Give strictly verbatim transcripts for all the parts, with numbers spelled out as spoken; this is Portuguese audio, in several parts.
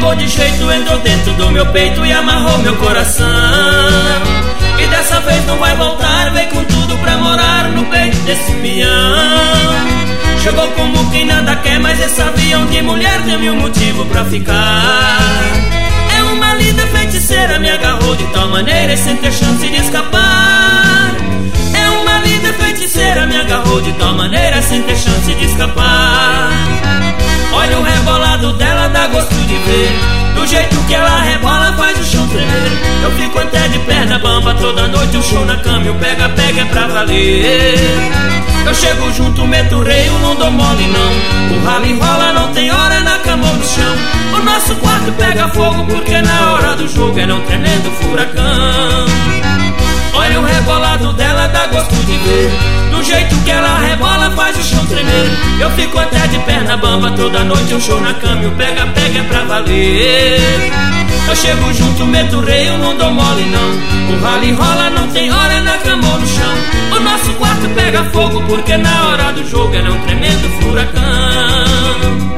pegou de jeito, entrou dentro do meu peito e amarrou meu coração. E dessa vez não vai voltar, vem com tudo pra morar no peito desse peão. Chegou como quem nada quer, mas esse avião de mulher tem mil motivos pra ficar. É uma linda feiticeira, me agarrou de tal maneira e sem ter chance de escapar. É uma linda feiticeira, me agarrou de tal maneira sem ter chance de escapar. Olha o rebolado dela, dá gosto de ver. Do jeito que ela rebola faz o chão tremer. Eu fico até de perna bamba toda noite, o show na cama, o pega-pega é pra valer. Eu chego junto, meto o reio, não dou mole não. O ralo enrola, não tem hora na cama ou no chão. O nosso quarto pega fogo porque na hora do jogo era um tremendo furacão. Olha o rebolado dela, dá gosto de ver. Do jeito que ela rebola faz o chão tremer. Eu fico até de perna bamba toda noite, um show na cama e o pega-pega é pra valer. Eu chego junto, meto o reio, não dou mole não. O ralo enrola, não tem hora na cama ou no chão. O nosso quarto pega fogo porque na hora do jogo era um tremendo furacão.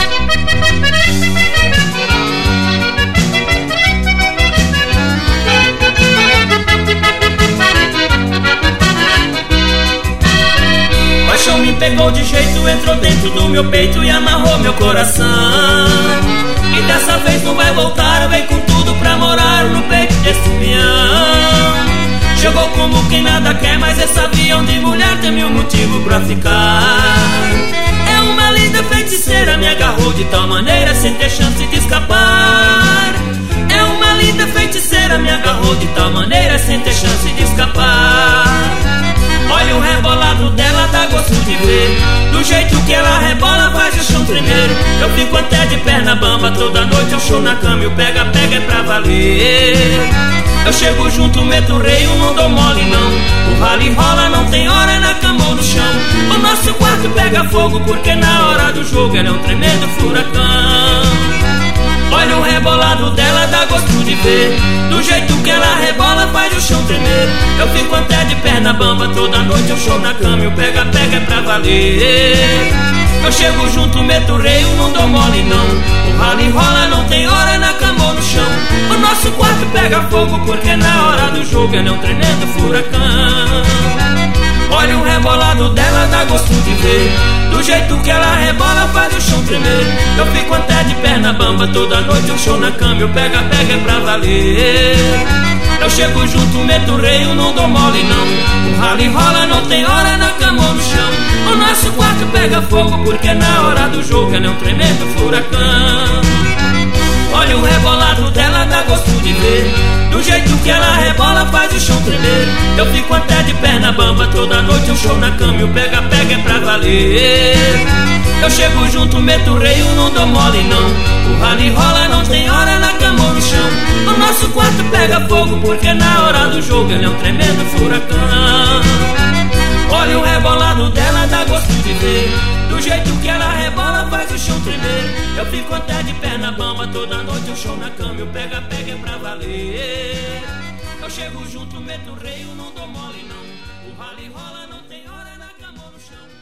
Paixão me pegou de jeito, entrou dentro do meu peito e amarrou meu coração. E dessa vez não vai voltar, vem com tudo pra morar no peito desse peão. Chegou como quem nada quer, mas esse avião de mulher tem mil motivos pra ficar. É uma linda feiticeira, me agarrou de tal maneira sem ter chance de escapar. É uma linda feiticeira, me agarrou de tal maneira sem ter chance de escapar. Olha o rebolado dela, dá gosto de ver. Do jeito que ela rebola faz o chão tremer. Eu fico até de perna bamba toda noite, eu show na cama e o pega-pega é pra valer. Eu chego junto, meto o reio, não dou mole não. O ralo enrola, não tem hora na cama ou no chão. O nosso quarto pega fogo porque na hora do jogo era um tremendo furacão. Olha o rebolado dela, dá gosto de ver. Do jeito que ela rebola faz o chão tremer. Eu fico até de perna bamba toda noite, eu show na cama e o pega-pega é pra valer. Eu chego junto, meto o reio, não dou mole não. O ralo enrola, não tem hora na cama ou no chão. O nosso quarto pega fogo porque na hora do jogo é um tremendo furacão. Olha o rebolado dela, dá gosto de ver. Do jeito que ela rebola faz o chão tremer. Eu fico até de perna bamba toda noite, eu show na cama e o pega-pega é pra valer. Eu chego junto, meto o reio, não dou mole não. O ralo enrola, não tem hora na cama ou no chão. O nosso quarto pega fogo porque na hora do jogo é um tremendo furacão. Olha o rebolado dela, dá gosto de ver. Do jeito que ela rebola faz o chão tremer. Eu fico até de perna bamba toda noite, eu show na cama e o pega-pega é pra valer. Eu chego junto, meto o reio, não dou mole não. O ralo enrola, não tem hora na cama ou no chão. O nosso quarto pega fogo porque na hora do jogo ele é um tremendo furacão. Olha o rebolado dela, dá gosto de ver. Do jeito que ela rebola faz o chão tremer. Eu fico até de perna bamba toda noite, eu show na cama e o pega-pega é pra valer. Eu chego junto, meto o reio, não dou mole não. O ralo enrola, não tem hora na cama ou no chão.